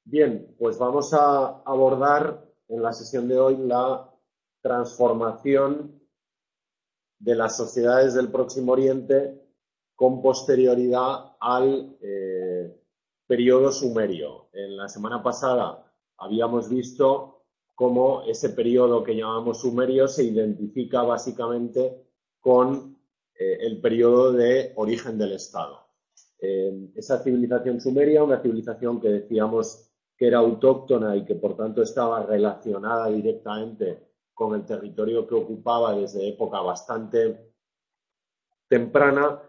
Bien, pues vamos a abordar en la sesión de hoy la transformación de las sociedades del Próximo Oriente con posterioridad al periodo sumerio. En la semana pasada habíamos visto cómo ese periodo que llamamos sumerio se identifica básicamente con el periodo de origen del Estado. Esa civilización sumeria, una civilización que decíamos que era autóctona y que por tanto estaba relacionada directamente con el territorio que ocupaba desde época bastante temprana,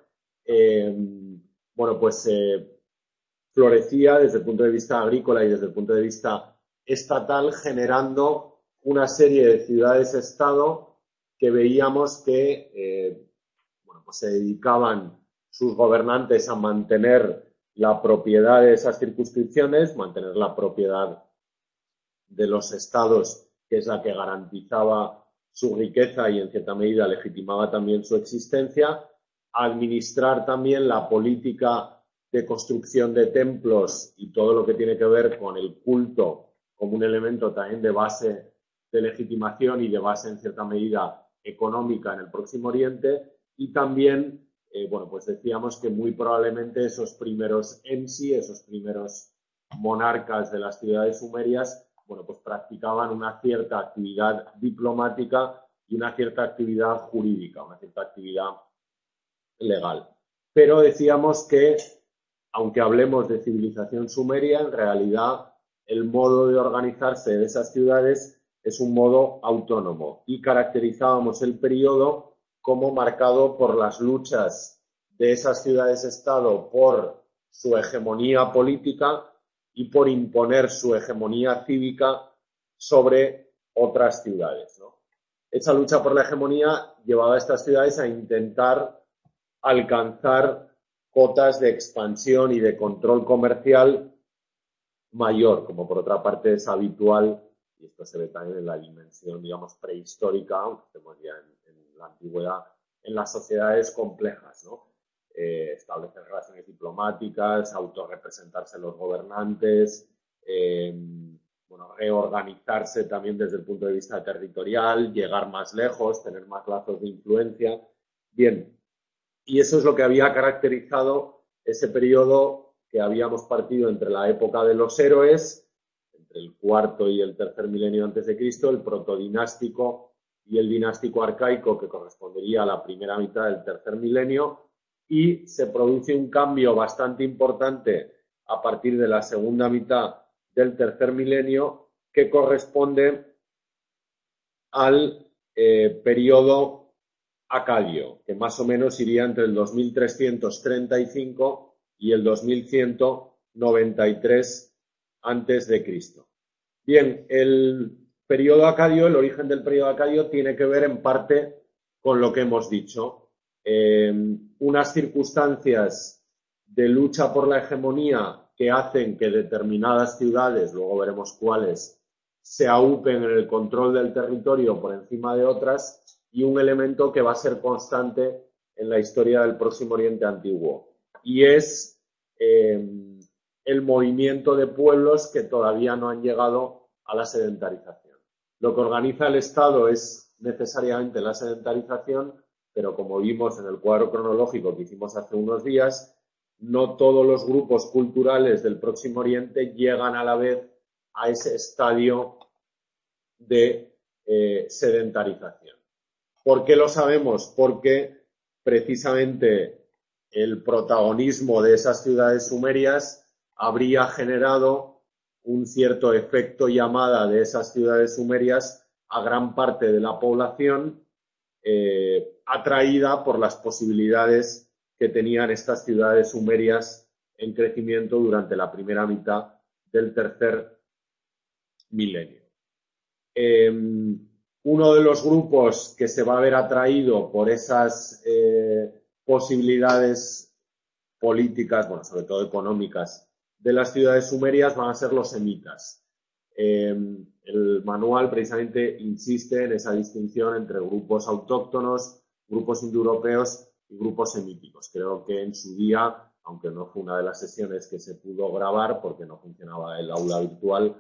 florecía desde el punto de vista agrícola y desde el punto de vista estatal, generando una serie de ciudades-estado que veíamos que se dedicaban sus gobernantes a mantener la propiedad de esas circunscripciones, mantener la propiedad de los estados, que es la que garantizaba su riqueza y en cierta medida legitimaba también su existencia, administrar también la política de construcción de templos y todo lo que tiene que ver con el culto como un elemento también de base de legitimación y de base en cierta medida económica en el Próximo Oriente, y también pues decíamos que muy probablemente esos primeros emsi, esos primeros monarcas de las ciudades sumerias, pues practicaban una cierta actividad diplomática y una cierta actividad jurídica, una cierta actividad legal. Pero decíamos que, aunque hablemos de civilización sumeria, en realidad el modo de organizarse de esas ciudades es un modo autónomo y caracterizábamos el periodo como marcado por las luchas de esas ciudades-estado por su hegemonía política y por imponer su hegemonía cívica sobre otras ciudades, ¿no? Esa lucha por la hegemonía llevaba a estas ciudades a intentar alcanzar cotas de expansión y de control comercial mayor, como por otra parte es habitual, y esto se ve también en la dimensión, digamos, prehistórica, aunque estemos ya en la antigüedad, en las sociedades complejas, ¿no? Establecer relaciones diplomáticas, autorrepresentarse los gobernantes, reorganizarse también desde el punto de vista territorial, llegar más lejos, tener más lazos de influencia. Bien, y eso es lo que había caracterizado ese periodo que habíamos partido entre la época de los héroes, entre el cuarto y el tercer milenio antes de Cristo, el protodinástico y el dinástico arcaico, que correspondería a la primera mitad del tercer milenio, y se produce un cambio bastante importante a partir de la segunda mitad del tercer milenio, que corresponde al periodo acadio, que más o menos iría entre el 2335 y el 2193 antes de Cristo. Bien, el periodo acadio, el origen del periodo acadio tiene que ver en parte con lo que hemos dicho. Unas circunstancias de lucha por la hegemonía que hacen que determinadas ciudades, luego veremos cuáles, se aupen en el control del territorio por encima de otras, y un elemento que va a ser constante en la historia del Próximo Oriente antiguo, y es el movimiento de pueblos que todavía no han llegado a la sedentarización. Lo que organiza el Estado es necesariamente la sedentarización, pero como vimos en el cuadro cronológico que hicimos hace unos días, no todos los grupos culturales del Próximo Oriente llegan a la vez a ese estadio de sedentarización. ¿Por qué lo sabemos? Porque precisamente el protagonismo de esas ciudades sumerias habría generado un cierto efecto llamada de esas ciudades sumerias a gran parte de la población, atraída por las posibilidades que tenían estas ciudades sumerias en crecimiento durante la primera mitad del tercer milenio. Uno de los grupos que se va a ver atraído por esas posibilidades políticas, sobre todo económicas, de las ciudades sumerias van a ser los semitas. El manual precisamente insiste en esa distinción entre grupos autóctonos, grupos indoeuropeos y grupos semíticos. Creo que en su día, aunque no fue una de las sesiones que se pudo grabar porque no funcionaba el aula virtual.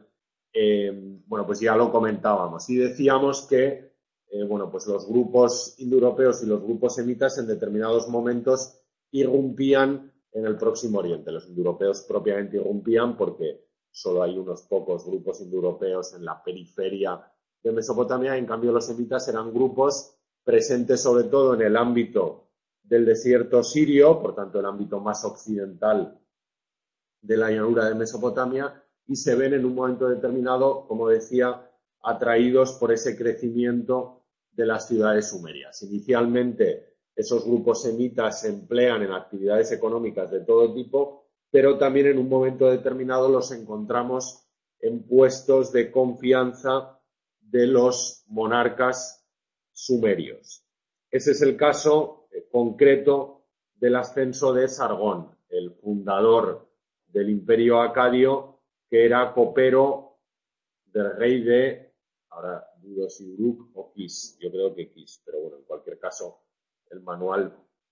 Bueno, pues ya lo comentábamos y decíamos que bueno, pues los grupos indoeuropeos y los grupos semitas en determinados momentos irrumpían en el Próximo Oriente. Los indoeuropeos propiamente irrumpían porque solo hay unos pocos grupos indoeuropeos en la periferia de Mesopotamia. En cambio, los semitas eran grupos presentes sobre todo en el ámbito del desierto sirio, por tanto el ámbito más occidental de la llanura de Mesopotamia, y se ven en un momento determinado, como decía, atraídos por ese crecimiento de las ciudades sumerias. Inicialmente, esos grupos semitas se emplean en actividades económicas de todo tipo, pero también en un momento determinado los encontramos en puestos de confianza de los monarcas sumerios. Ese es el caso concreto del ascenso de Sargón, el fundador del Imperio Acadio, que era copero del rey de, ahora dudo si Uruk o Kis, yo creo que Kis, pero bueno, en cualquier caso el manual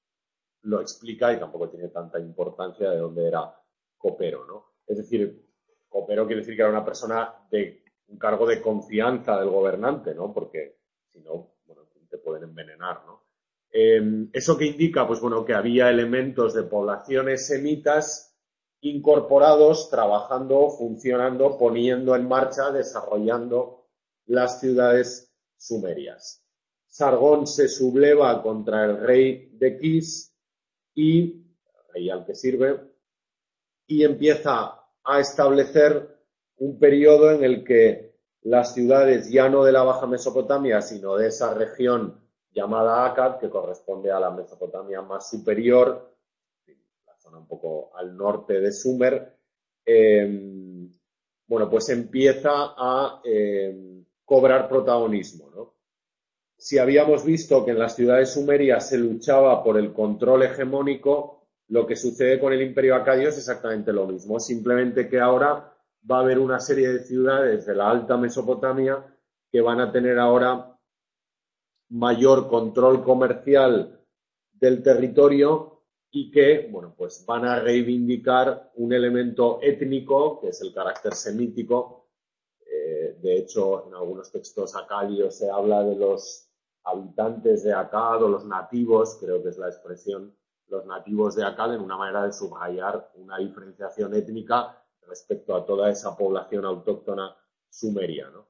lo explica y tampoco tiene tanta importancia de dónde era copero, ¿no? Es decir, copero quiere decir que era una persona de un cargo de confianza del gobernante, ¿no? Porque si no, bueno, te pueden envenenar, ¿no? ¿Eso qué indica? Pues bueno, que había elementos de poblaciones semitas incorporados, trabajando, funcionando, poniendo en marcha, desarrollando las ciudades sumerias. Sargón se subleva contra el rey de Kis y el rey al que sirve, y empieza a establecer un periodo en el que las ciudades ya no de la Baja Mesopotamia, sino de esa región llamada Akkad, que corresponde a la Mesopotamia más superior, la zona un poco al norte de Sumer, bueno, pues empieza a cobrar protagonismo, ¿no? Si habíamos visto que en las ciudades sumerias se luchaba por el control hegemónico, lo que sucede con el Imperio Acadio es exactamente lo mismo, simplemente que ahora va a haber una serie de ciudades de la Alta Mesopotamia que van a tener ahora mayor control comercial del territorio y que, bueno, pues van a reivindicar un elemento étnico, que es el carácter semítico. De hecho, en algunos textos acadios se habla de los habitantes de Akkad o los nativos, creo que es la expresión, los nativos de Akkad, en una manera de subrayar una diferenciación étnica respecto a toda esa población autóctona sumeria, ¿no?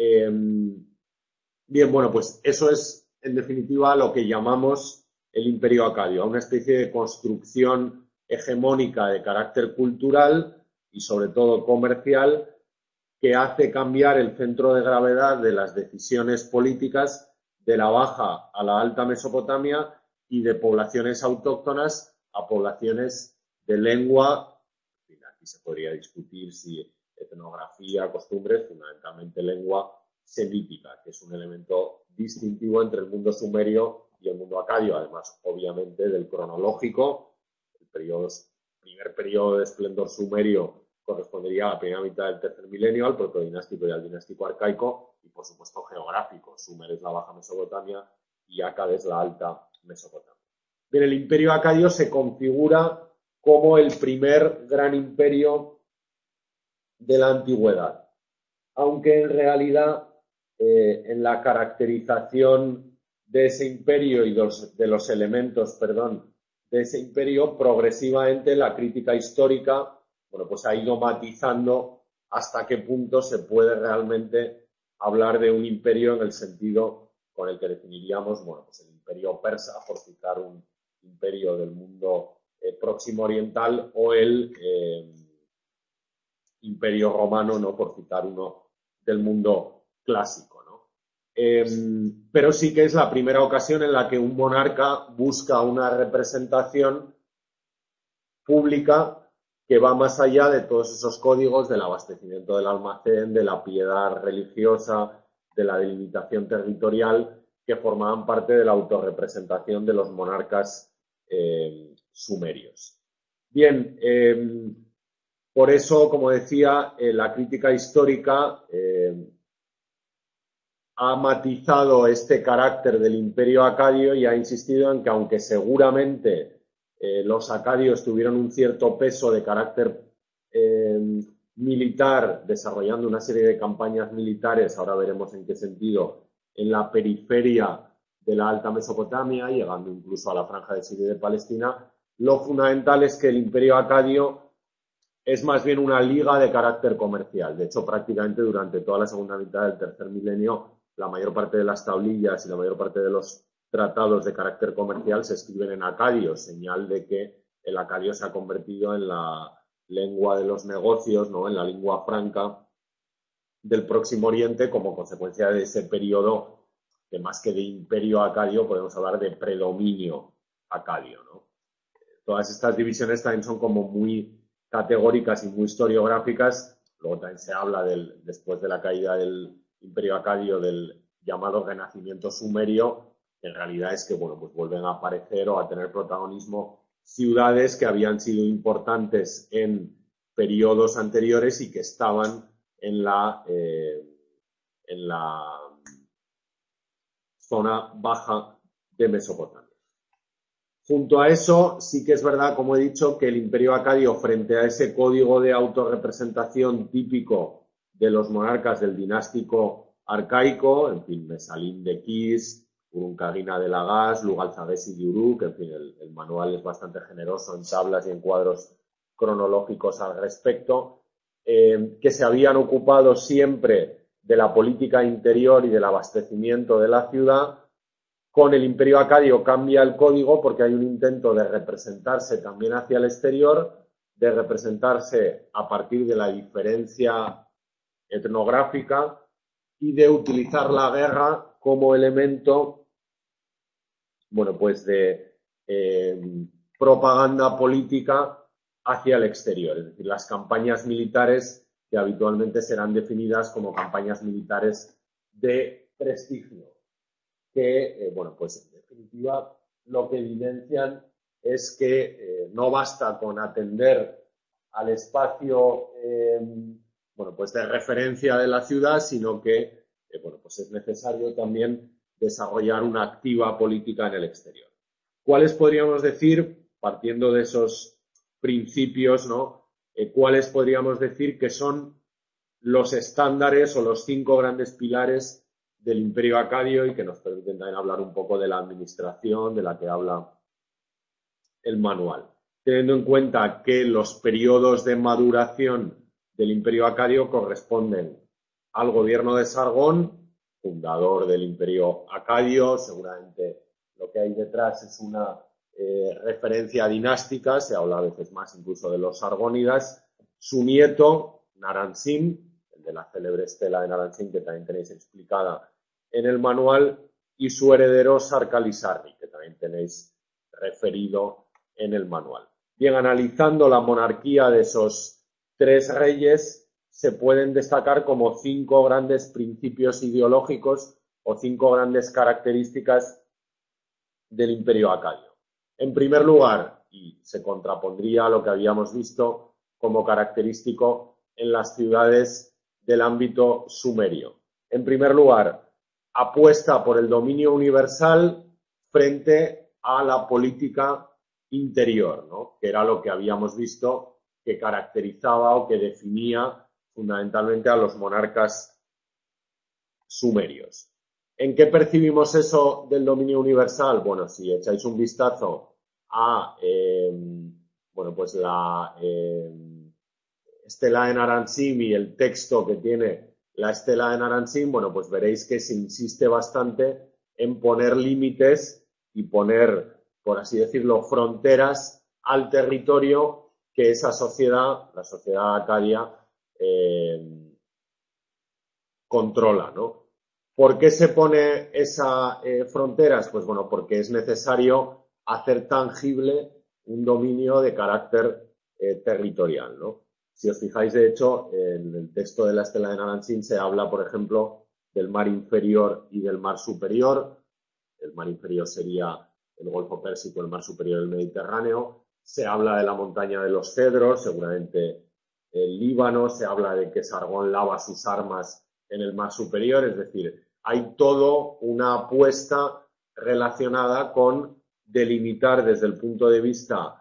Bien, bueno, pues eso es, en definitiva, lo que llamamos el Imperio Acadio, una especie de construcción hegemónica de carácter cultural y, sobre todo, comercial, que hace cambiar el centro de gravedad de las decisiones políticas de la Baja a la Alta Mesopotamia y de poblaciones autóctonas a poblaciones de lengua. Aquí se podría discutir si etnografía, costumbres, fundamentalmente lengua semítica, que es un elemento distintivo entre el mundo sumerio y el mundo acadio, además, obviamente, del cronológico. El primer periodo de esplendor sumerio correspondería a la primera mitad del tercer milenio, al protodinástico y al dinástico arcaico, y por supuesto geográfico. Sumer es la Baja Mesopotamia y Akkad es la Alta Mesopotamia. Bien, el Imperio Acadio se configura como el primer gran imperio de la antigüedad, aunque en realidad en la caracterización de ese imperio y de los elementos, de ese imperio, progresivamente la crítica histórica, bueno, pues ha ido matizando hasta qué punto se puede realmente hablar de un imperio en el sentido con el que definiríamos, bueno, pues el imperio persa, por citar un imperio del mundo próximo oriental, o el imperio romano, ¿no?, por citar uno del mundo clásico, ¿no? Pero sí que es la primera ocasión en la que un monarca busca una representación pública que va más allá de todos esos códigos del abastecimiento del almacén, de la piedad religiosa, de la delimitación territorial, que formaban parte de la autorrepresentación de los monarcas sumerios. Bien, por eso, como decía, la crítica histórica ha matizado este carácter del Imperio Acadio y ha insistido en que, aunque seguramente los acadios tuvieron un cierto peso de carácter militar, desarrollando una serie de campañas militares, ahora veremos en qué sentido, en la periferia de la Alta Mesopotamia, llegando incluso a la Franja de Siria y de Palestina. Lo fundamental es que el Imperio acadio es más bien una liga de carácter comercial. De hecho, prácticamente durante toda la segunda mitad del tercer milenio, la mayor parte de las tablillas y la mayor parte de los tratados de carácter comercial se escriben en acadio, señal de que el acadio se ha convertido en la lengua de los negocios, ¿no? En la lengua franca del Próximo Oriente, como consecuencia de ese periodo que más que de imperio acadio podemos hablar de predominio acadio, ¿no? Todas estas divisiones también son como muy categóricas y muy historiográficas. Luego también se habla después de la caída del imperio acadio del llamado renacimiento sumerio, que en realidad es que, bueno, pues vuelven a aparecer o a tener protagonismo ciudades que habían sido importantes en periodos anteriores y que estaban en la zona baja de Mesopotamia. Junto a eso, sí que es verdad, como he dicho, que el Imperio acadio, frente a ese código de autorrepresentación típico de los monarcas del dinástico arcaico, en fin, Mesalín de Kis, Urunqagina de Lagash, Lugalzagesi de Uruk, en fin, el manual es bastante generoso en tablas y en cuadros cronológicos al respecto, que se habían ocupado siempre de la política interior y del abastecimiento de la ciudad. Con el Imperio acadio cambia el código porque hay un intento de representarse también hacia el exterior, de representarse a partir de la diferencia etnográfica y de utilizar la guerra como elemento, bueno, pues de propaganda política hacia el exterior. Es decir, las campañas militares que habitualmente serán definidas como campañas militares de prestigio, que, bueno, pues en definitiva lo que evidencian es que no basta con atender al espacio, bueno, pues de referencia de la ciudad, sino que, bueno, pues es necesario también desarrollar una activa política en el exterior. ¿Cuáles podríamos decir, partiendo de esos principios, ¿no? ¿Cuáles podríamos decir que son los estándares o los 5 grandes pilares del Imperio acadio y que nos permiten también hablar un poco de la administración de la que habla el manual? Teniendo en cuenta que los periodos de maduración del Imperio acadio corresponden al gobierno de Sargón, fundador del Imperio acadio. Seguramente lo que hay detrás es una referencia dinástica, se habla a veces más incluso de los sargónidas. Su nieto, Naram-Sin, el de la célebre estela de Naram-Sin, que también tenéis explicada en el manual, y su heredero, Sarkali-Sarri, que también tenéis referido en el manual. Bien, analizando la monarquía de esos 3 reyes, se pueden destacar como 5 grandes principios ideológicos o 5 grandes características del Imperio acadio. En primer lugar, y se contrapondría a lo que habíamos visto como característico en las ciudades del ámbito sumerio. En primer lugar, apuesta por el dominio universal frente a la política interior, ¿no? Que era lo que habíamos visto que caracterizaba o que definía fundamentalmente a los monarcas sumerios. ¿En qué percibimos eso del dominio universal? Bueno, si echáis un vistazo a bueno, pues la estela de Naram-Sin y el texto que tiene la estela de Naram-Sin, bueno, pues veréis que se insiste bastante en poner límites y poner, por así decirlo, fronteras al territorio que esa sociedad, la sociedad acadia, controla, ¿no? ¿Por qué se pone esas fronteras? Pues bueno, porque es necesario hacer tangible un dominio de carácter territorial, ¿no? Si os fijáis, de hecho, en el texto de la estela de Naram-Sin se habla, por ejemplo, del mar inferior y del mar superior. El mar inferior sería el Golfo Pérsico, el mar superior el Mediterráneo. Se habla de la montaña de los cedros, seguramente el Líbano. Se habla de que Sargón lava sus armas en el mar superior, es decir, hay todo una apuesta relacionada con delimitar desde el punto de vista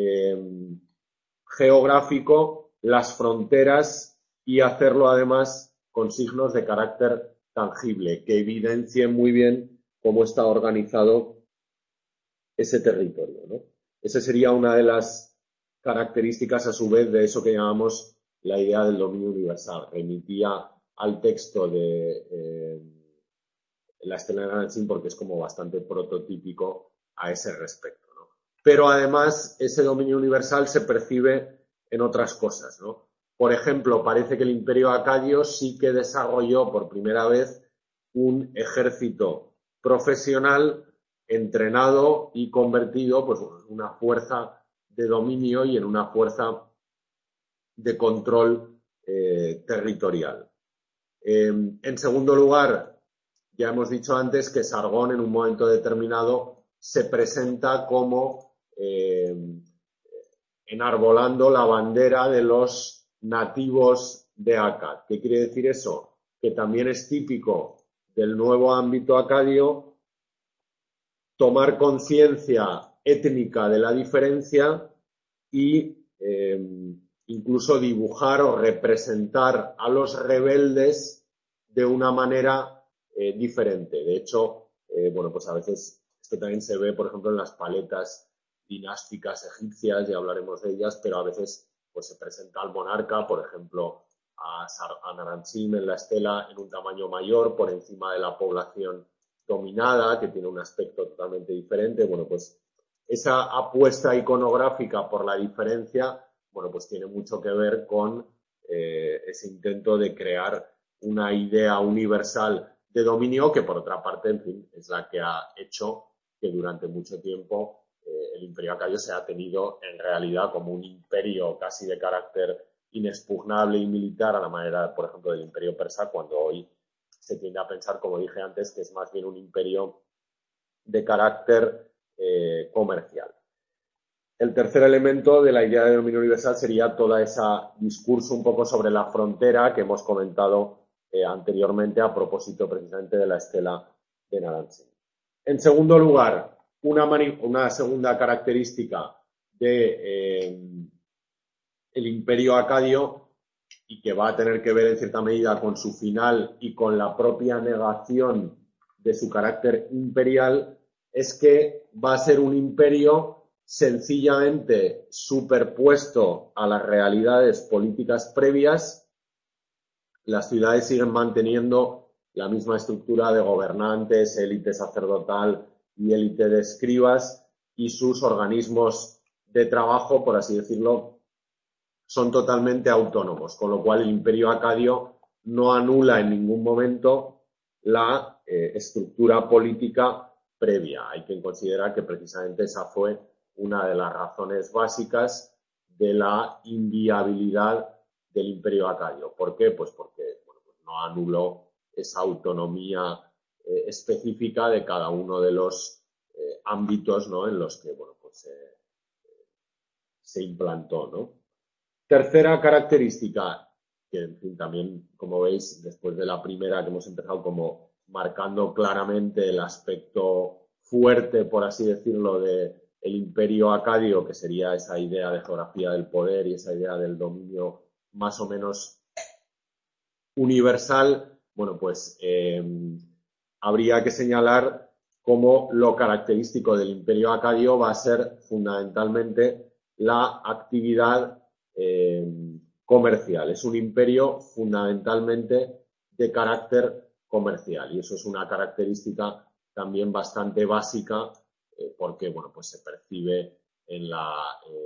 geográfico las fronteras y hacerlo además con signos de carácter tangible que evidencien muy bien cómo está organizado ese territorio, ¿no? Esa sería una de las características a su vez de eso que llamamos la idea del dominio universal. Remitía al texto de la Estela de Naranjin porque es como bastante prototípico a ese respecto, ¿no? Pero además ese dominio universal se percibe en otras cosas, ¿no? Por ejemplo, parece que el Imperio Acadio sí que desarrolló por primera vez un ejército profesional entrenado y convertido pues, en una fuerza de dominio y en una fuerza de control territorial. En segundo lugar, ya hemos dicho antes que Sargón en un momento determinado se presenta como enarbolando la bandera de los nativos de Akkad. ¿Qué quiere decir eso? Que también es típico del nuevo ámbito acadio tomar conciencia étnica de la diferencia y incluso dibujar o representar a los rebeldes de una manera diferente. De hecho, bueno, pues a veces esto también se ve, por ejemplo, en las paletas dinásticas egipcias, ya hablaremos de ellas, pero a veces pues se presenta al monarca, por ejemplo, a Naranjin en la estela en un tamaño mayor, por encima de la población dominada, que tiene un aspecto totalmente diferente. Bueno, pues esa apuesta iconográfica por la diferencia, bueno, pues tiene mucho que ver con ese intento de crear una idea universal de dominio que, por otra parte, en fin, es la que ha hecho que durante mucho tiempo el Imperio Acadio se ha tenido en realidad como un imperio casi de carácter inexpugnable y militar a la manera, por ejemplo, del Imperio Persa, cuando hoy se tiende a pensar, como dije antes, que es más bien un imperio de carácter comercial. El tercer elemento de la idea de dominio universal sería todo ese discurso un poco sobre la frontera que hemos comentado anteriormente a propósito precisamente de la estela de Naranjin. En segundo lugar, una segunda característica de el imperio acadio y que va a tener que ver en cierta medida con su final y con la propia negación de su carácter imperial, es que va a ser un imperio sencillamente superpuesto a las realidades políticas previas. Las ciudades siguen manteniendo la misma estructura de gobernantes, élite sacerdotal y élite de escribas, y sus organismos de trabajo, por así decirlo, son totalmente autónomos, con lo cual el imperio acadio no anula en ningún momento la estructura política previa. Hay que considerar que precisamente esa fue una de las razones básicas de la inviabilidad del imperio acadio. ¿Por qué? Pues porque bueno, pues no anuló esa autonomía específica de cada uno de los ámbitos, ¿no?, en los que bueno, pues, se implantó, ¿no? Tercera característica, que en fin, también, como veis, después de la primera que hemos empezado como marcando claramente el aspecto fuerte, por así decirlo, del imperio acadio, que sería esa idea de geografía del poder y esa idea del dominio más o menos universal, bueno, pues habría que señalar cómo lo característico del imperio acadio va a ser fundamentalmente la actividad comercial. Es un imperio fundamentalmente de carácter comercial y eso es una característica también bastante básica porque bueno, pues se percibe en la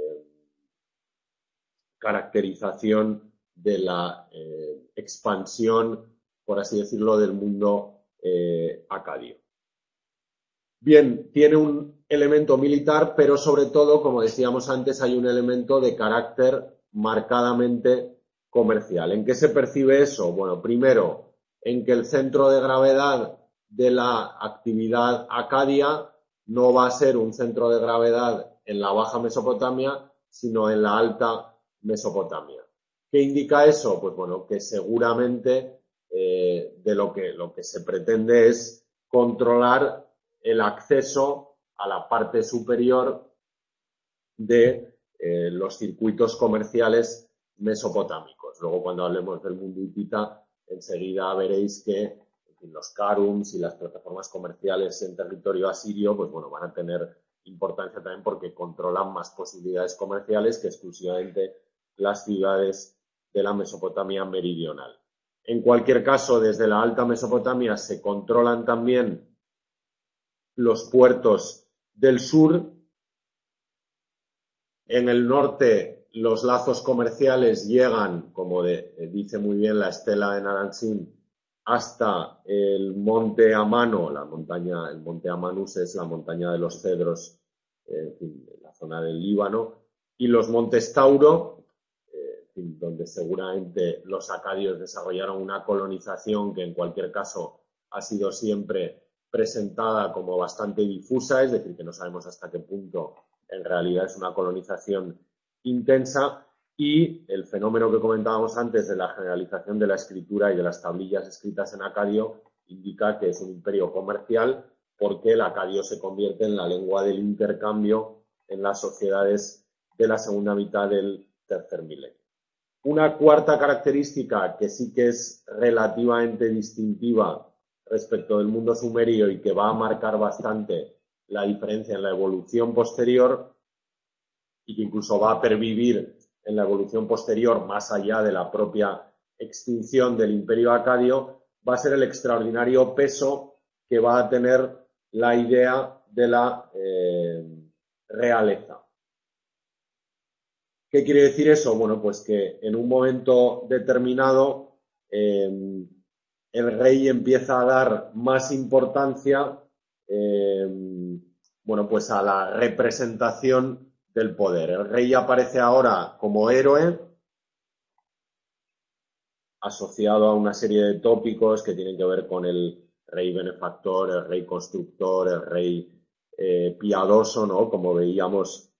caracterización de la expansión, por así decirlo, del mundo acadio. Bien, tiene un elemento militar, pero sobre todo, como decíamos antes, hay un elemento de carácter marcadamente comercial. ¿En qué se percibe eso? Bueno, primero, en que el centro de gravedad de la actividad acadia no va a ser un centro de gravedad en la Baja Mesopotamia, sino en la Alta Mesopotamia. ¿Qué indica eso? Pues bueno, que seguramente de lo que se pretende es controlar el acceso a la parte superior de los circuitos comerciales mesopotámicos. Luego, cuando hablemos del mundo hitita, enseguida veréis que en fin, los karums y las plataformas comerciales en territorio asirio, pues bueno, van a tener importancia también porque controlan más posibilidades comerciales que exclusivamente las ciudades de la Mesopotamia meridional. En cualquier caso, desde la Alta Mesopotamia se controlan también los puertos del sur. En el norte, los lazos comerciales llegan, como dice muy bien la estela de Naranjin, hasta el monte Amano, el monte Amanus es la montaña de los cedros, en la zona del Líbano, y los montes Tauro, donde seguramente los acadios desarrollaron una colonización que en cualquier caso ha sido siempre presentada como bastante difusa, es decir, que no sabemos hasta qué punto en realidad es una colonización intensa, y el fenómeno que comentábamos antes de la generalización de la escritura y de las tablillas escritas en acadio indica que es un imperio comercial porque el acadio se convierte en la lengua del intercambio en las sociedades de la segunda mitad del tercer milenio. Una cuarta característica que sí que es relativamente distintiva respecto del mundo sumerio y que va a marcar bastante la diferencia en la evolución posterior y que incluso va a pervivir en la evolución posterior más allá de la propia extinción del imperio acadio, va a ser el extraordinario peso que va a tener la idea de la realeza. ¿Qué quiere decir eso? Bueno, pues que en un momento determinado el rey empieza a dar más importancia bueno, pues a la representación del poder. El rey aparece ahora como héroe, asociado a una serie de tópicos que tienen que ver con el rey benefactor, el rey constructor, el rey piadoso, ¿no? Como veíamos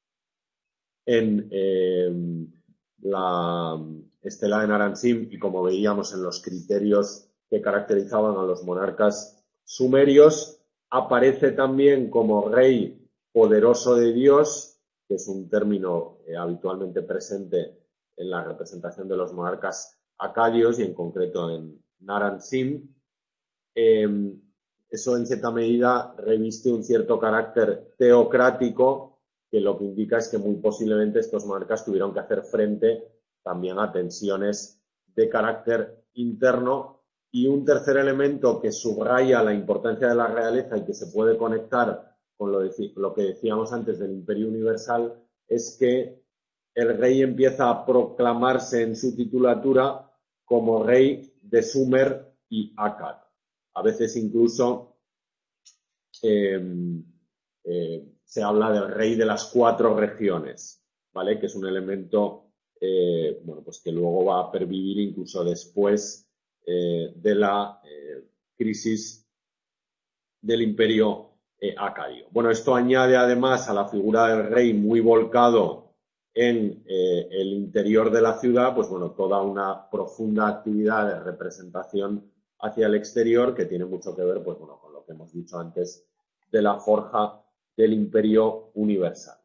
en la estela de Naranjin y como veíamos en los criterios que caracterizaban a los monarcas sumerios. Aparece también como rey poderoso de Dios, que es un término habitualmente presente en la representación de los monarcas acadios y en concreto en Naranjin. Eso en cierta medida reviste un cierto carácter teocrático, que lo que indica es que muy posiblemente estos monarcas tuvieron que hacer frente también a tensiones de carácter interno. Y un tercer elemento que subraya la importancia de la realeza y que se puede conectar con lo que decíamos antes del imperio universal es que el rey empieza a proclamarse en su titulatura como rey de Sumer y Akkad. A veces incluso se habla del rey de las 4 regiones, ¿vale? Que es un elemento bueno, pues que luego va a pervivir incluso después de la crisis del imperio acadio. Bueno, esto añade además a la figura del rey muy volcado en el interior de la ciudad, pues bueno, toda una profunda actividad de representación hacia el exterior que tiene mucho que ver, pues bueno, con lo que hemos dicho antes de la forja del imperio universal.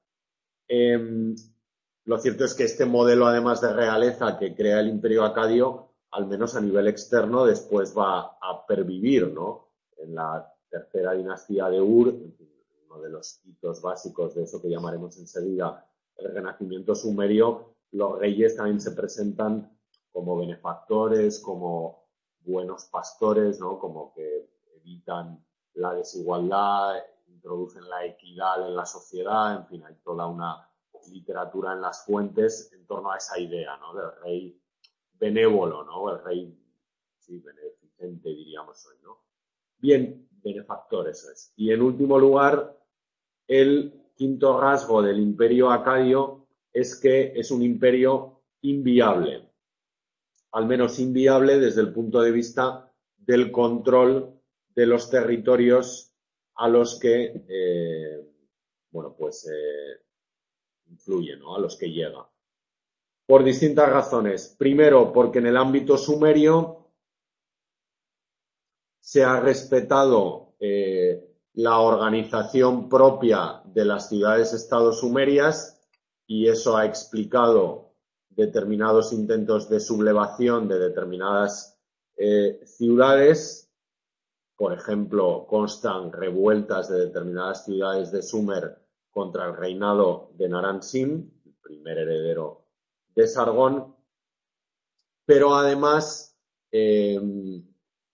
Lo cierto es que este modelo, además de realeza que crea el imperio acadio, al menos a nivel externo, después va a pervivir, ¿no? En la tercera dinastía de Ur, uno de los hitos básicos de eso que llamaremos enseguida el renacimiento sumerio, los reyes también se presentan como benefactores, como buenos pastores, ¿no? Como que evitan la desigualdad, introducen la equidad en la sociedad, en fin, hay toda una literatura en las fuentes en torno a esa idea, ¿no? Del rey benévolo, ¿no? El rey, sí, beneficente, diríamos hoy, ¿no? Bien, benefactor, eso es. Y en último lugar, el quinto rasgo del imperio acadio es que es un imperio inviable, al menos inviable desde el punto de vista del control de los territorios a los que, bueno, pues influye, ¿no? A los que llega. Por distintas razones. Primero, porque en el ámbito sumerio se ha respetado la organización propia de las ciudades-estado sumerias, y eso ha explicado determinados intentos de sublevación de determinadas ciudades. Por ejemplo, constan revueltas de determinadas ciudades de Sumer contra el reinado de Naram-Sin, el primer heredero de Sargón, pero además en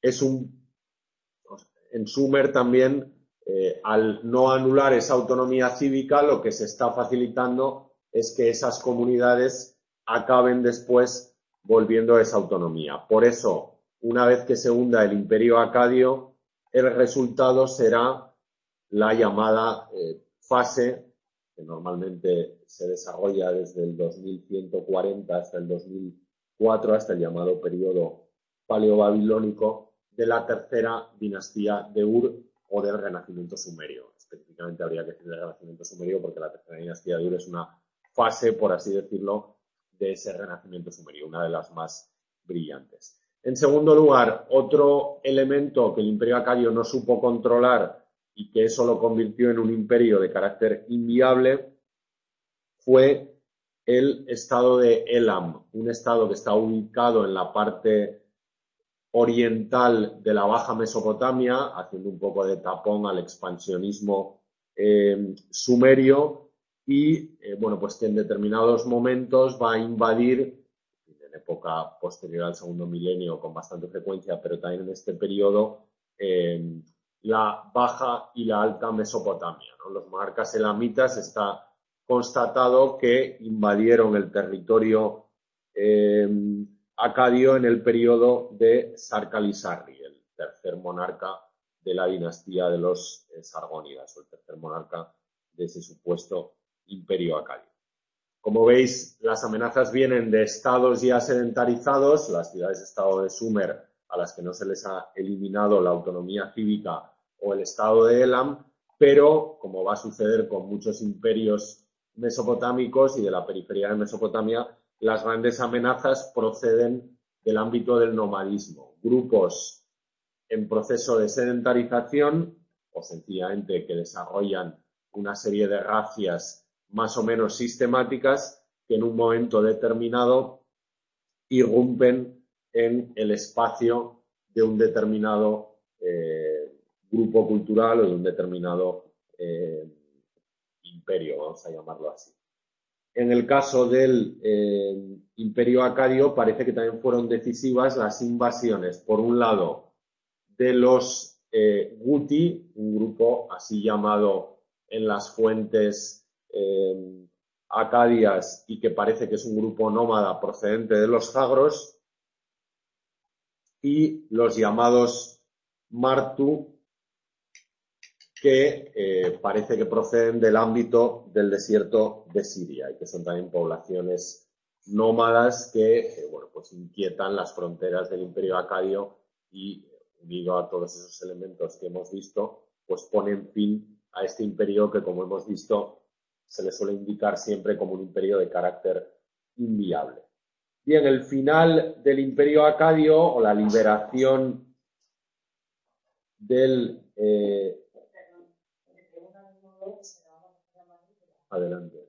Sumer también, al no anular esa autonomía cívica, lo que se está facilitando es que esas comunidades acaben después volviendo a esa autonomía. Por eso, una vez que se hunda el Imperio Acadio, el resultado será la llamada fase, que normalmente se desarrolla desde el 2140 hasta el 2004, hasta el llamado periodo paleobabilónico, de la tercera dinastía de Ur o del Renacimiento sumerio. Específicamente habría que decir del Renacimiento sumerio porque la tercera dinastía de Ur es una fase, por así decirlo, de ese Renacimiento sumerio, una de las más brillantes. En segundo lugar, otro elemento que el Imperio Acadio no supo controlar y que eso lo convirtió en un imperio de carácter inviable fue el estado de Elam, un estado que está ubicado en la parte oriental de la Baja Mesopotamia, haciendo un poco de tapón al expansionismo sumerio y, bueno, pues que en determinados momentos va a invadir, en época posterior al segundo milenio con bastante frecuencia, pero también en este periodo, la Baja y la Alta Mesopotamia, ¿no? Los monarcas elamitas está constatado que invadieron el territorio acadio en el periodo de Sarkalisarri, el tercer monarca de la dinastía de los Sargónidas, o el tercer monarca de ese supuesto imperio acadio. Como veis, las amenazas vienen de estados ya sedentarizados, las ciudades-estado de Sumer, a las que no se les ha eliminado la autonomía cívica, o el estado de Elam, pero, como va a suceder con muchos imperios mesopotámicos y de la periferia de Mesopotamia, las grandes amenazas proceden del ámbito del nomadismo. Grupos en proceso de sedentarización o sencillamente que desarrollan una serie de razias más o menos sistemáticas que en un momento determinado irrumpen en el espacio de un determinado grupo cultural o de un determinado imperio, vamos a llamarlo así. En el caso del Imperio Acadio parece que también fueron decisivas las invasiones, por un lado, de los Guti, un grupo así llamado en las fuentes acadias y que parece que es un grupo nómada procedente de los Zagros, y los llamados Martu, que parece que proceden del ámbito del desierto de Siria y que son también poblaciones nómadas que bueno, pues inquietan las fronteras del Imperio Acadio y, unido a todos esos elementos que hemos visto, pues ponen fin a este imperio que, como hemos visto, se le suele indicar siempre como un imperio de carácter inviable. Bien, el final del Imperio Acadio o la liberación del adelante.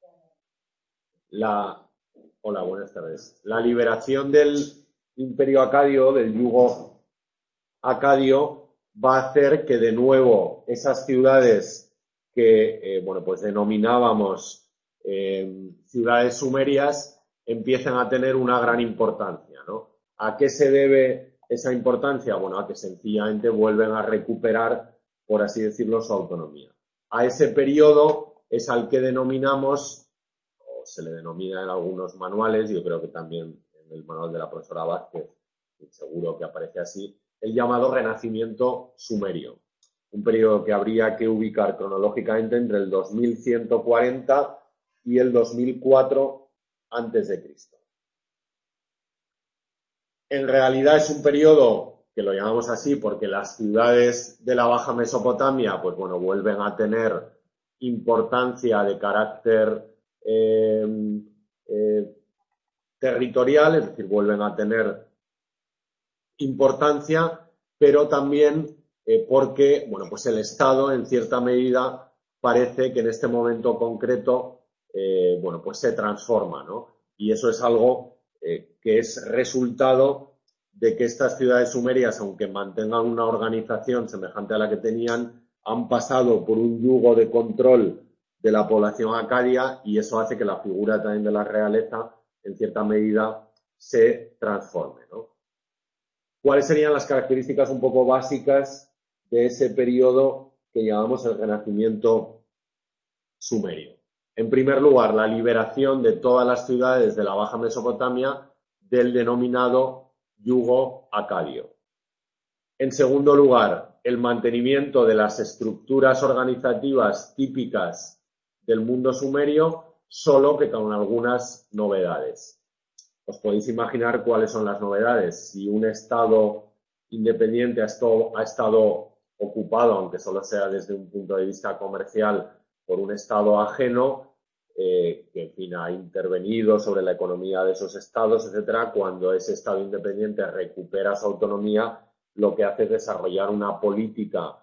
Hola, buenas tardes. La liberación del Imperio Acadio, del yugo acadio, va a hacer que de nuevo esas ciudades que bueno, pues denominábamos ciudades sumerias empiecen a tener una gran importancia, ¿no? ¿A qué se debe esa importancia? Bueno, a que sencillamente vuelven a recuperar, por así decirlo, su autonomía. A ese periodo es al que denominamos, o se le denomina en algunos manuales, yo creo que también en el manual de la profesora Vázquez, seguro que aparece así, el llamado Renacimiento sumerio. Un periodo que habría que ubicar cronológicamente entre el 2140 y el 2004 a.C. En realidad es un periodo que lo llamamos así porque las ciudades de la Baja Mesopotamia, pues bueno, vuelven a tener importancia de carácter territorial, es decir, vuelven a tener importancia, pero también porque, bueno, pues el Estado, en cierta medida, parece que en este momento concreto, bueno, pues se transforma, ¿no? Y eso es algo que es resultado de que estas ciudades sumerias, aunque mantengan una organización semejante a la que tenían, han pasado por un yugo de control de la población acadia y eso hace que la figura también de la realeza, en cierta medida, se transforme, ¿no? ¿Cuáles serían las características un poco básicas de ese periodo que llamamos el Renacimiento sumerio? En primer lugar, la liberación de todas las ciudades de la Baja Mesopotamia del denominado yugo acadio. En segundo lugar, el mantenimiento de las estructuras organizativas típicas del mundo sumerio, solo que con algunas novedades. Os podéis imaginar cuáles son las novedades. Si un Estado independiente ha estado ocupado, aunque solo sea desde un punto de vista comercial, por un Estado ajeno, que en fin ha intervenido sobre la economía de esos estados, etcétera, cuando ese Estado independiente recupera su autonomía, lo que hace es desarrollar una política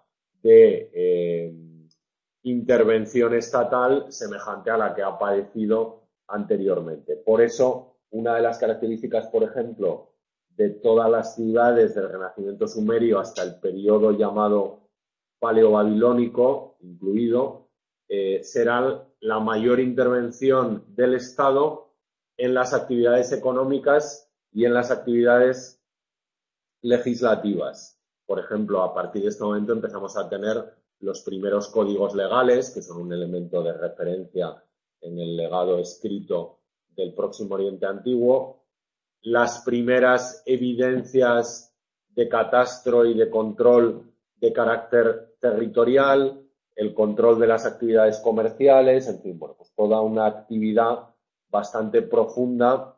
de intervención estatal semejante a la que ha padecido anteriormente. Por eso, una de las características, por ejemplo, de todas las ciudades del Renacimiento sumerio hasta el periodo llamado paleobabilónico, incluido, será la mayor intervención del Estado en las actividades económicas y en las actividades legislativas. Por ejemplo, a partir de este momento empezamos a tener los primeros códigos legales, que son un elemento de referencia en el legado escrito del Próximo Oriente Antiguo, las primeras evidencias de catastro y de control de carácter territorial, el control de las actividades comerciales, en fin, bueno, pues toda una actividad bastante profunda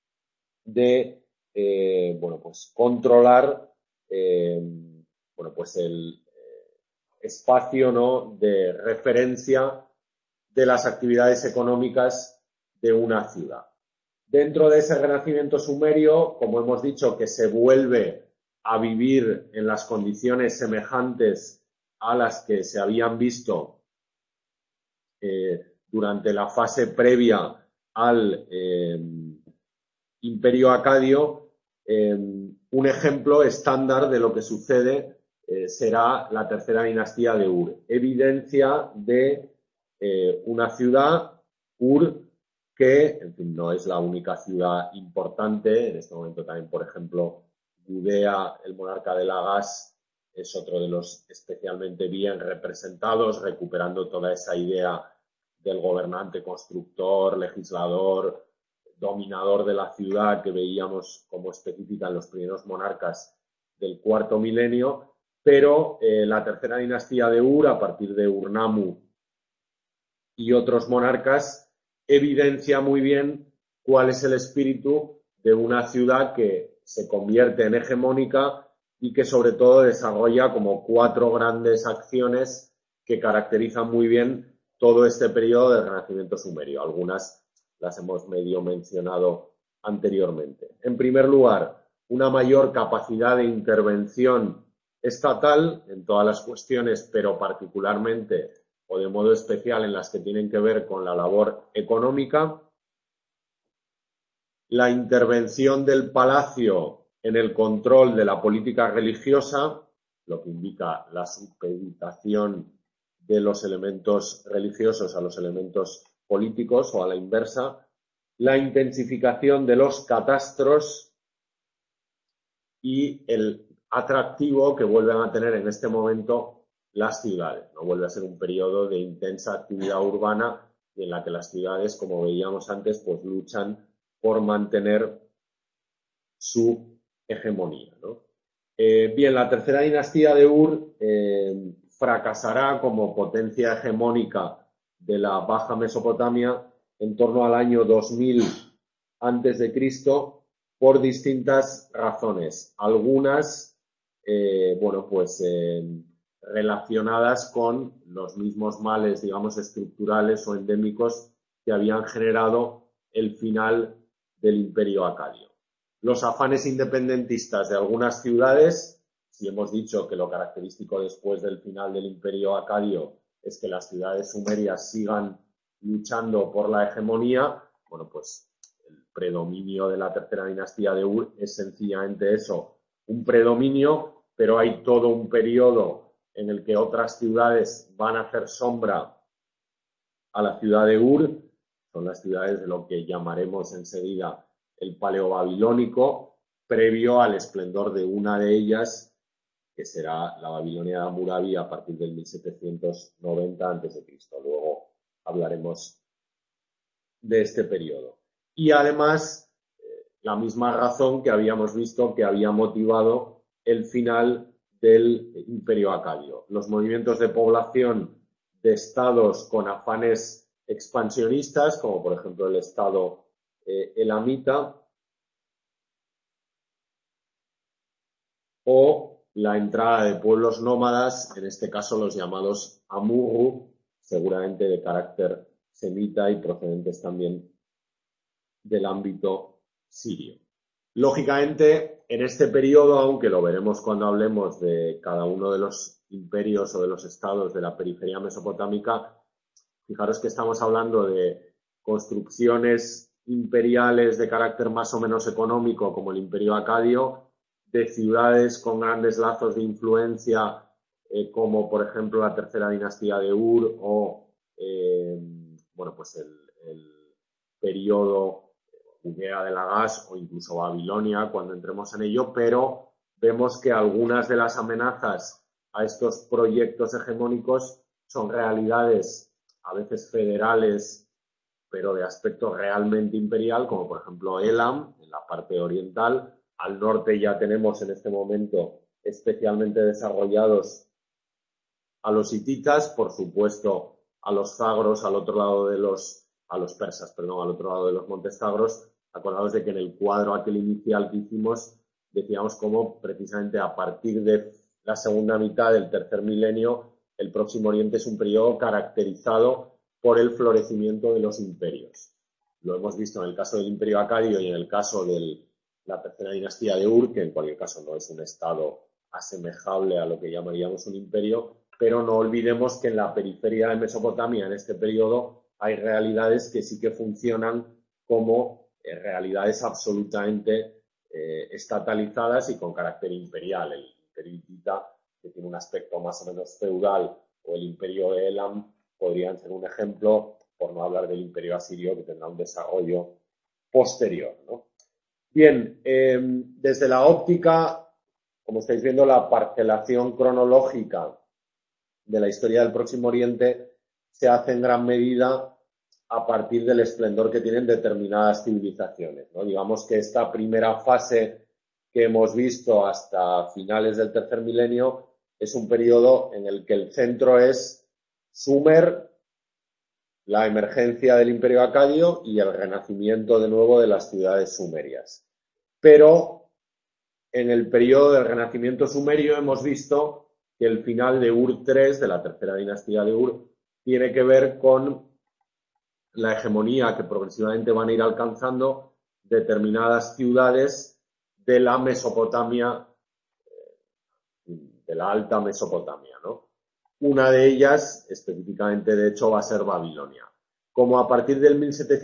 de bueno, pues controlar bueno, pues el espacio, ¿no?, de referencia de las actividades económicas de una ciudad. Dentro de ese renacimiento sumerio, como hemos dicho, que se vuelve a vivir en las condiciones semejantes a las que se habían visto durante la fase previa al Imperio Acadio, un ejemplo estándar de lo que sucede será la tercera dinastía de Ur. Evidencia de una ciudad, Ur, que, en fin, no es la única ciudad importante. En este momento también, por ejemplo, Gudea, el monarca de Lagash, es otro de los especialmente bien representados, recuperando toda esa idea del gobernante, constructor, legislador, dominador de la ciudad que veíamos como específica en los primeros monarcas del cuarto milenio, pero la tercera dinastía de Ur, a partir de Urnammu y otros monarcas, evidencia muy bien cuál es el espíritu de una ciudad que se convierte en hegemónica y que sobre todo desarrolla como 4 grandes acciones que caracterizan muy bien todo este periodo del Renacimiento sumerio. Algunas las hemos medio mencionado anteriormente. En primer lugar, una mayor capacidad de intervención estatal en todas las cuestiones, pero particularmente o de modo especial en las que tienen que ver con la labor económica, la intervención del palacio en el control de la política religiosa, lo que indica la supeditación de los elementos religiosos a los elementos políticos o a la inversa, la intensificación de los catastros y el atractivo que vuelven a tener en este momento las ciudades, ¿no? Vuelve a ser un periodo de intensa actividad urbana y en la que las ciudades, como veíamos antes, pues luchan por mantener su hegemonía, ¿no? Bien, la tercera dinastía de Ur fracasará como potencia hegemónica de la Baja Mesopotamia en torno al año 2000 antes de Cristo por distintas razones. Algunas, bueno, pues relacionadas con los mismos males, digamos, estructurales o endémicos que habían generado el final del Imperio Acadio. Los afanes independentistas de algunas ciudades si hemos dicho que lo característico después del final del Imperio Acadio es que las ciudades sumerias sigan luchando por la hegemonía, bueno, pues el predominio de la tercera dinastía de Ur es sencillamente eso, un predominio, pero hay todo un periodo en el que otras ciudades van a hacer sombra a la ciudad de Ur, son las ciudades de lo que llamaremos enseguida el Paleobabilónico, previo al esplendor de una de ellas, que será la Babilonia de Hammurabi a partir del 1790 a.C. Luego hablaremos de este periodo. Y además, la misma razón que habíamos visto que había motivado el final del Imperio Acadio. Los movimientos de población de estados con afanes expansionistas, como por ejemplo el estado elamita, o la entrada de pueblos nómadas, en este caso los llamados Amurru, seguramente de carácter semita y procedentes también del ámbito sirio. Lógicamente, en este periodo, aunque lo veremos cuando hablemos de cada uno de los imperios o de los estados de la periferia mesopotámica, fijaros que estamos hablando de construcciones imperiales de carácter más o menos económico, como el Imperio Acadio, de ciudades con grandes lazos de influencia, como por ejemplo la tercera dinastía de Ur o bueno, pues el periodo Judea de Lagash o incluso Babilonia, cuando entremos en ello, pero vemos que algunas de las amenazas a estos proyectos hegemónicos son realidades a veces federales, pero de aspecto realmente imperial, como por ejemplo Elam, en la parte oriental. Al norte ya tenemos en este momento especialmente desarrollados a los hititas, por supuesto a los zagros al otro lado de a los persas, perdón, al otro lado de los montes zagros. Acordaos de que en el cuadro aquel inicial que hicimos decíamos cómo precisamente a partir de la segunda mitad del tercer milenio el Próximo Oriente es un periodo caracterizado por el florecimiento de los imperios. Lo hemos visto en el caso del Imperio Acadio y en el caso de la tercera dinastía de Ur, que en cualquier caso no es un estado asemejable a lo que llamaríamos un imperio, pero no olvidemos que en la periferia de Mesopotamia en este periodo hay realidades que sí que funcionan como realidades absolutamente estatalizadas y con carácter imperial. El imperio hitita, que tiene un aspecto más o menos feudal, o el imperio de Elam podrían ser un ejemplo, por no hablar del imperio asirio, que tendrá un desarrollo posterior, ¿no? Bien, desde la óptica, como estáis viendo, la parcelación cronológica de la historia del Próximo Oriente se hace en gran medida a partir del esplendor que tienen determinadas civilizaciones, ¿no? Digamos que esta primera fase que hemos visto hasta finales del tercer milenio es un periodo en el que el centro es Sumer, la emergencia del Imperio Acadio y el renacimiento de nuevo de las ciudades sumerias. Pero en el periodo del renacimiento sumerio hemos visto que el final de Ur III, de la tercera dinastía de Ur, tiene que ver con la hegemonía que progresivamente van a ir alcanzando determinadas ciudades de la Mesopotamia, de la alta Mesopotamia, ¿no? Una de ellas, específicamente de hecho, va a ser Babilonia. Como a partir del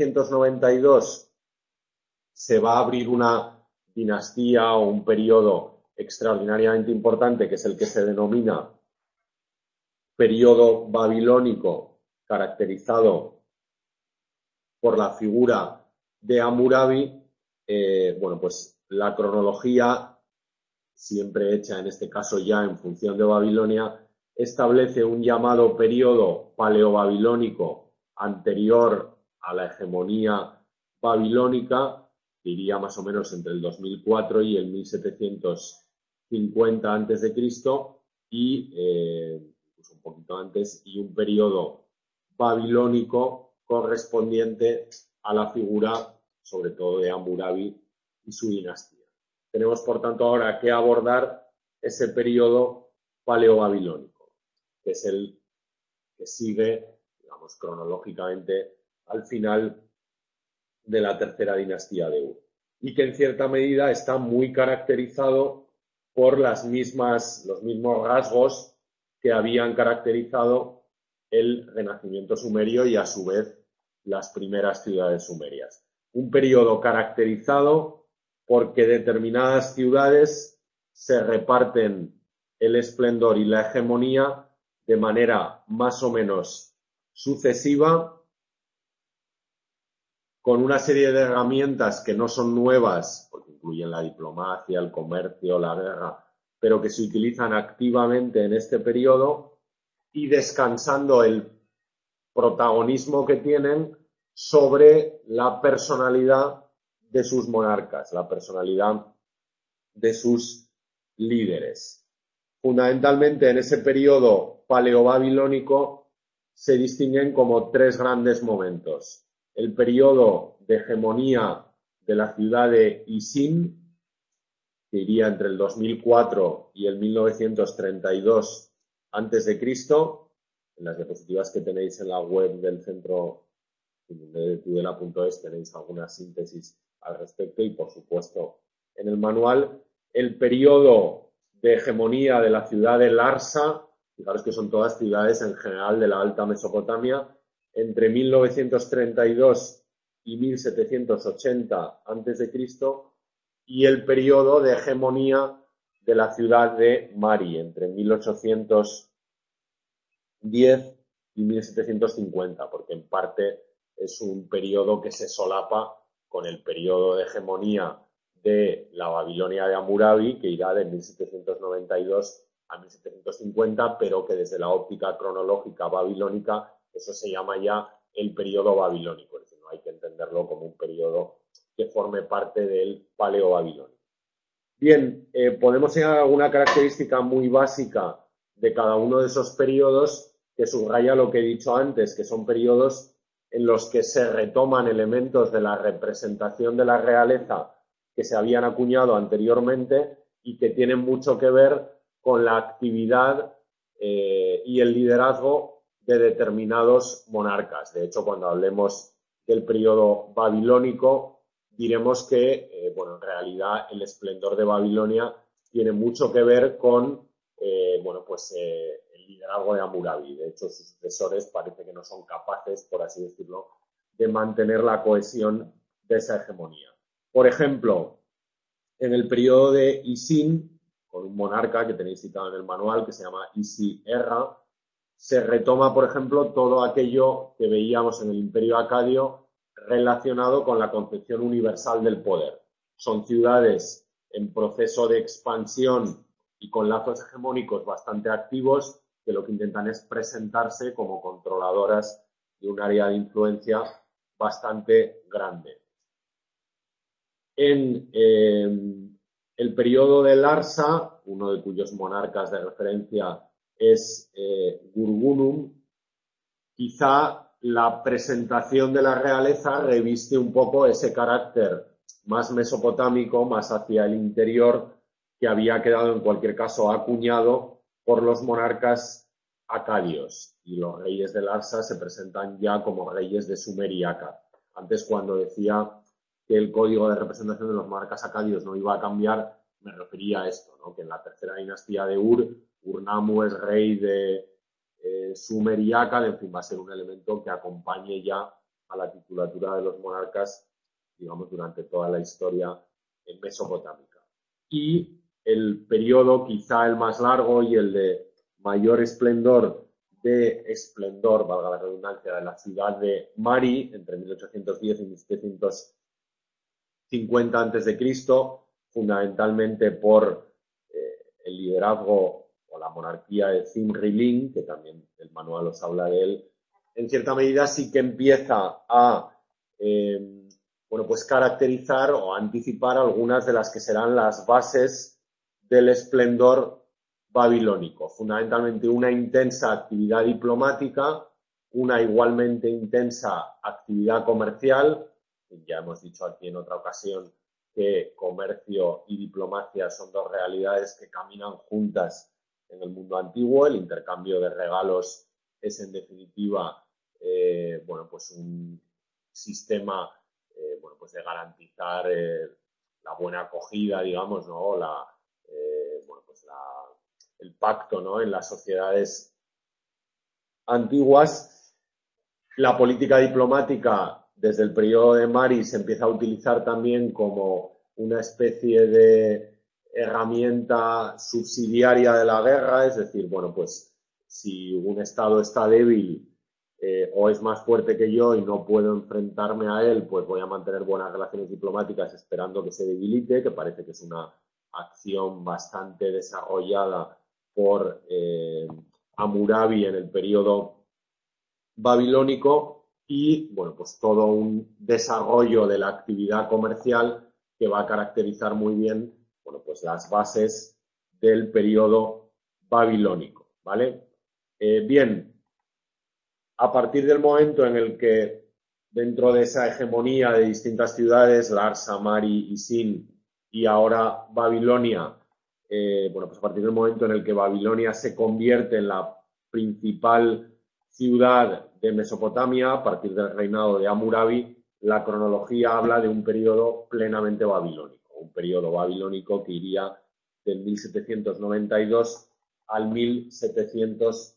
1792 se va a abrir una dinastía o un periodo extraordinariamente importante, que es el que se denomina periodo babilónico, caracterizado por la figura de Hammurabi, bueno, pues la cronología, siempre hecha en este caso ya en función de Babilonia, establece un llamado periodo paleobabilónico anterior a la hegemonía babilónica, diría más o menos entre el 2004 y el 1750 a.C., y pues un poquito antes, y un periodo babilónico correspondiente a la figura, sobre todo de Hammurabi y su dinastía. Tenemos, por tanto, ahora que abordar ese periodo paleobabilónico, que es el que sigue, digamos, cronológicamente al final de la tercera dinastía de Ur, y que en cierta medida está muy caracterizado por los mismos rasgos que habían caracterizado el Renacimiento sumerio y, a su vez, las primeras ciudades sumerias. Un periodo caracterizado porque determinadas ciudades se reparten el esplendor y la hegemonía de manera más o menos sucesiva, con una serie de herramientas que no son nuevas, porque incluyen la diplomacia, el comercio, la guerra, pero que se utilizan activamente en este periodo, y descansando el protagonismo que tienen sobre la personalidad de sus monarcas, la personalidad de sus líderes. Fundamentalmente, en ese periodo paleobabilónico se distinguen como tres grandes momentos. El periodo de hegemonía de la ciudad de Isin, que iría entre el 2004 y el 1932 a.C. En las diapositivas que tenéis en la web del centro de Tudela.es tenéis alguna síntesis al respecto, y, por supuesto, en el manual. El periodo de hegemonía de la ciudad de Larsa, fijaros que son todas ciudades en general de la Alta Mesopotamia, entre 1932 y 1780 a.C., y el periodo de hegemonía de la ciudad de Mari, entre 1810 y 1750, porque en parte es un periodo que se solapa con el periodo de hegemonía de la Babilonia de Hammurabi, que irá de 1792 a 1750, pero que desde la óptica cronológica babilónica eso se llama ya el periodo babilónico, es decir, no hay que entenderlo como un periodo que forme parte del paleobabilónico. Bien, podemos señalar alguna característica muy básica de cada uno de esos periodos que subraya lo que he dicho antes, que son periodos en los que se retoman elementos de la representación de la realeza que se habían acuñado anteriormente y que tienen mucho que ver con la actividad y el liderazgo de determinados monarcas. De hecho, cuando hablemos del periodo babilónico, diremos que, en realidad el esplendor de Babilonia tiene mucho que ver con, el liderazgo de Hammurabi. De hecho, sus sucesores parece que no son capaces, por así decirlo, de mantener la cohesión de esa hegemonía. Por ejemplo, en el periodo de Isin, con un monarca que tenéis citado en el manual, que se llama Isi-Erra, se retoma, por ejemplo, todo aquello que veíamos en el Imperio Acadio relacionado con la concepción universal del poder. Son ciudades en proceso de expansión y con lazos hegemónicos bastante activos, que lo que intentan es presentarse como controladoras de un área de influencia bastante grande. En el periodo de Larsa, uno de cuyos monarcas de referencia es Gurgunum, quizá la presentación de la realeza reviste un poco ese carácter más mesopotámico, más hacia el interior, que había quedado en cualquier caso acuñado por los monarcas acadios. Y los reyes de Larsa se presentan ya como reyes de Sumer y Akkad. Antes, cuando decía que el código de representación de los monarcas acadios no iba a cambiar, me refería a esto, ¿no? Que en la tercera dinastía de Ur-Nammu es rey de Sumer y Akkad, en fin, va a ser un elemento que acompañe ya a la titulatura de los monarcas, digamos, durante toda la historia mesopotámica. Y el periodo, quizá el más largo y el de mayor esplendor, valga la redundancia, de la ciudad de Mari, entre 1810 y 1750 a.C., fundamentalmente por el liderazgo o la monarquía de Zimri-Lin, que también el manual os habla de él, en cierta medida sí que empieza a caracterizar o anticipar algunas de las que serán las bases del esplendor babilónico. Fundamentalmente una intensa actividad diplomática, una igualmente intensa actividad comercial. Ya hemos dicho aquí en otra ocasión que comercio y diplomacia son dos realidades que caminan juntas en el mundo antiguo. El intercambio de regalos es, en definitiva, un sistema de garantizar la buena acogida, digamos, ¿no? pues el pacto, ¿no? En las sociedades antiguas. La política diplomática desde el periodo de Mari se empieza a utilizar también como una especie de herramienta subsidiaria de la guerra, es decir, bueno, pues si un Estado está débil o es más fuerte que yo y no puedo enfrentarme a él, pues voy a mantener buenas relaciones diplomáticas esperando que se debilite, que parece que es una acción bastante desarrollada por Hammurabi en el periodo babilónico y, bueno, pues todo un desarrollo de la actividad comercial que va a caracterizar muy bien, bueno, pues las bases del periodo babilónico, ¿vale? Bien, a partir del momento en el que dentro de esa hegemonía de distintas ciudades, Larsa, Mari, Isin y ahora Babilonia, bueno, pues a partir del momento en el que Babilonia se convierte en la principal ciudad de Mesopotamia, a partir del reinado de Hammurabi, la cronología habla de un periodo plenamente babilónico, un periodo babilónico que iría del 1792 al 1750,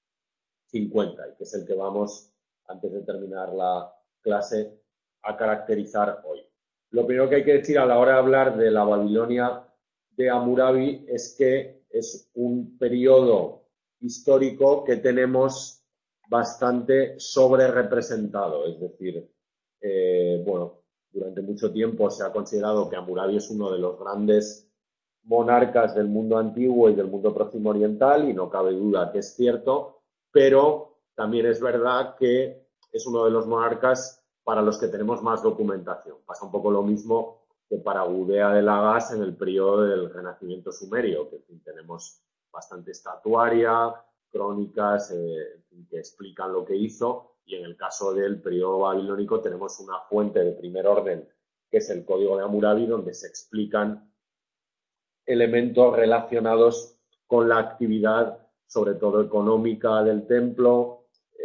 y que es el que vamos, antes de terminar la clase, a caracterizar hoy. Lo primero que hay que decir a la hora de hablar de la Babilonia de Hammurabi es que es un periodo histórico que tenemos bastante sobre representado, es decir, bueno, durante mucho tiempo se ha considerado que Hammurabi es uno de los grandes monarcas del mundo antiguo y del mundo próximo oriental, y no cabe duda que es cierto, pero también es verdad que es uno de los monarcas para los que tenemos más documentación. Pasa un poco lo mismo que para Gudea de Lagash en el periodo del Renacimiento sumerio, que tenemos bastante estatuaria, crónicas que explican lo que hizo, y en el caso del periodo babilónico tenemos una fuente de primer orden, que es el Código de Hammurabi, donde se explican elementos relacionados con la actividad, sobre todo económica del templo,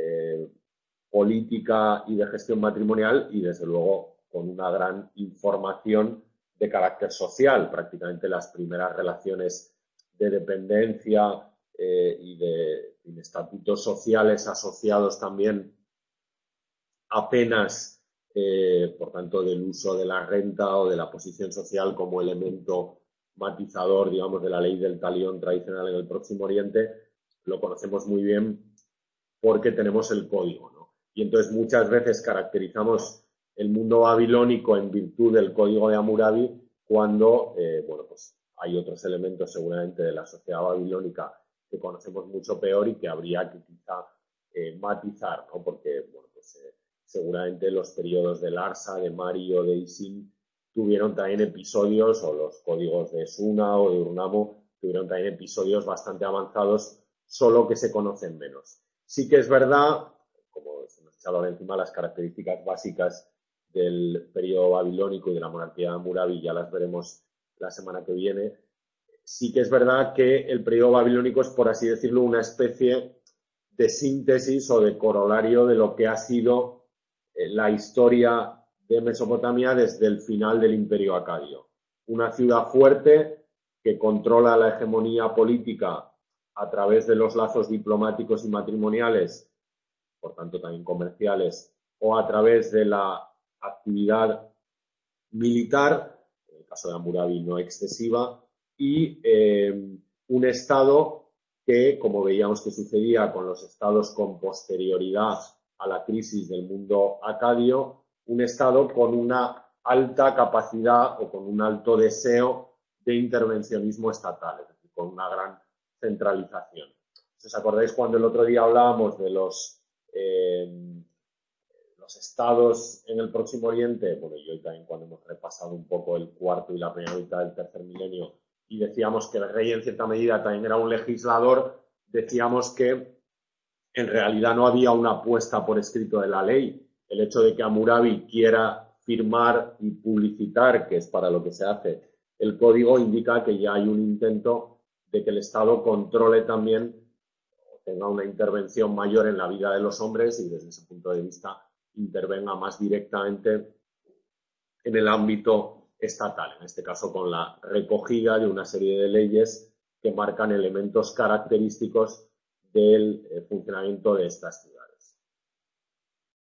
política y de gestión matrimonial, y desde luego con una gran información de carácter social. Prácticamente las primeras relaciones de dependencia y de estatutos sociales asociados también apenas, por tanto, del uso de la renta o de la posición social como elemento matizador, digamos, de la ley del talión tradicional en el Próximo Oriente, lo conocemos muy bien porque tenemos el código, ¿no? Y entonces muchas veces caracterizamos el mundo babilónico en virtud del código de Hammurabi cuando, bueno, pues hay otros elementos seguramente de la sociedad babilónica que conocemos mucho peor y que habría que quizá matizar, ¿no? Porque, bueno, pues seguramente los periodos de Larsa, de Mari o de Isin tuvieron también episodios, o los códigos de Suna o de Urnamo tuvieron también episodios bastante avanzados, solo que se conocen menos. Sí que es verdad, como se nos ha echado encima, las características básicas del periodo babilónico y de la monarquía de Hammurabi ya las veremos la semana que viene. Sí que es verdad que el periodo babilónico es, por así decirlo, una especie de síntesis o de corolario de lo que ha sido la historia de Mesopotamia desde el final del Imperio Acadio. Una ciudad fuerte que controla la hegemonía política a través de los lazos diplomáticos y matrimoniales, por tanto también comerciales, o a través de la actividad militar, en el caso de Hammurabi no excesiva, y un Estado que, como veíamos que sucedía con los estados con posterioridad a la crisis del mundo acadio, un Estado con una alta capacidad o con un alto deseo de intervencionismo estatal, es decir, con una gran centralización. ¿Os acordáis cuando el otro día hablábamos de los estados en el Próximo Oriente? Bueno, y hoy también cuando hemos repasado un poco el cuarto y la primera mitad del tercer milenio y decíamos que el rey en cierta medida también era un legislador, decíamos que en realidad no había una puesta por escrito de la ley. El hecho de que Hammurabi quiera firmar y publicitar, que es para lo que se hace el código, indica que ya hay un intento de que el Estado controle también, tenga una intervención mayor en la vida de los hombres y desde ese punto de vista intervenga más directamente en el ámbito estatal, en este caso con la recogida de una serie de leyes que marcan elementos característicos del funcionamiento de estas ciudades.